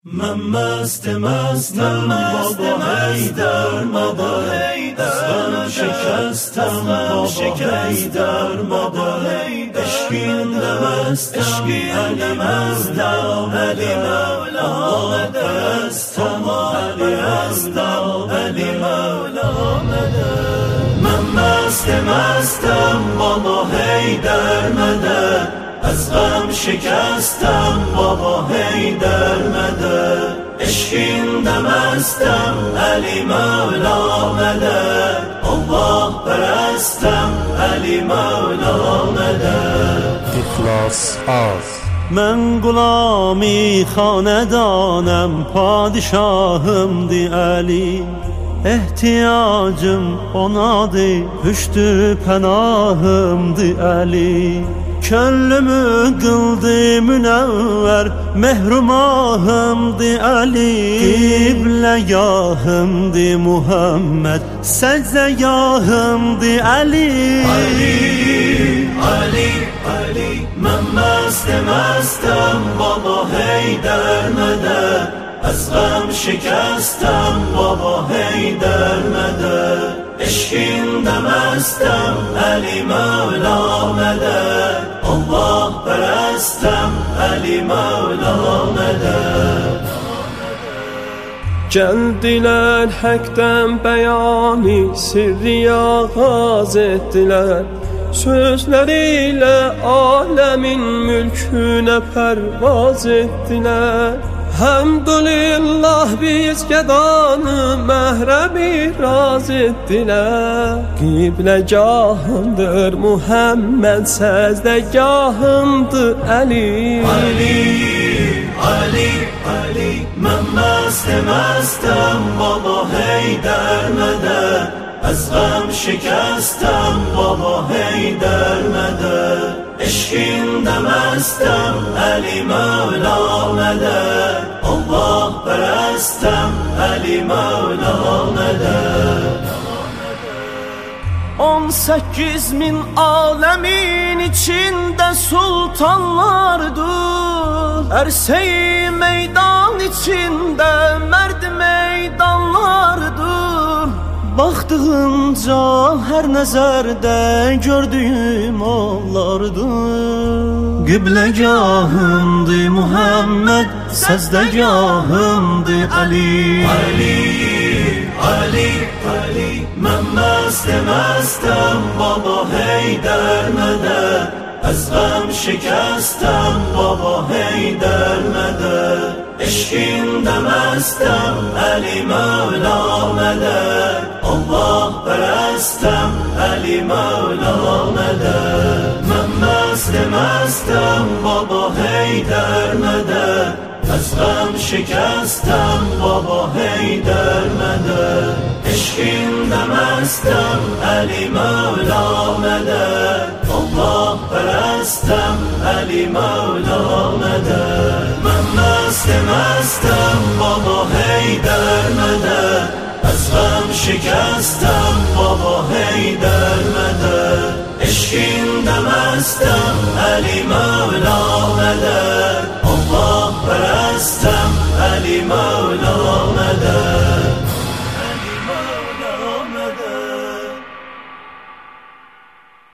من مستم بابا حیدر مدد، از غم شکستم بابا حیدر مدد، عشقین دمستم علی مولا مدد، پرستم علی مولا مدد. من مستم بابا حیدر مدد، از غم شکستم بابا حیدر مدد، عشقین دمستم علی مولا مدد، الله پرستم علی مولا مدد. اخلاص آز من غلامی خاندانم، پادشاهم دی علی، ehtiyacım onadır, püştü pənahımdı Ali. Könlümü kıldı münevver, mehrumahımdı Ali. Qiblegahımdı Muhammed, secdegahımdı Ali. Ali, من مستم بابا حیدر مدد، از غم شکستم بابا حیدر مدد، عشقین دمستم علی مولا مدد، الله پرستم علی مولا مدد. Geldiler hak'tan beyani, sirri ağaz ettiler, sözleriyle alemin mülküne pervaz ettiler. Hamdülillah biz gedanı mehremi raz ettiler. Qiblegahımdır Muhammed, secdegahımdır Ali. Ali, من مستم بابا حیدر مدد، از غم شکستم بابا حیدر مدد، عشقین دمستم علی مولا مدد، الله پرستم علی مولا مدد. 18 bin alemin içinde sultanlardır, Erse-i meydan içinde merd meydanlardır. Baktığınca her nezerde gördüğüm onlardır. Qiblegahımdı Muhammed, secdegahımdı Ali. Ali, من مستم بابا حیدر مدد، از غم شکستم بابا حیدر مدد، عشقین دمستم علی مولا مدد، الله پرستم علی مولا مدد. من مستم بابا حیدر مدد، از غم شکستم بابا حیدر مدد، عشقین دمستم علی مولا مدد، الله پرستم علی مولا مدد. من مستم بابا حیدر مدد، از غم شکستم بابا حیدر مدد، عشقین دمستم علی مولا مدد، الله پرستم علی مولا مدد.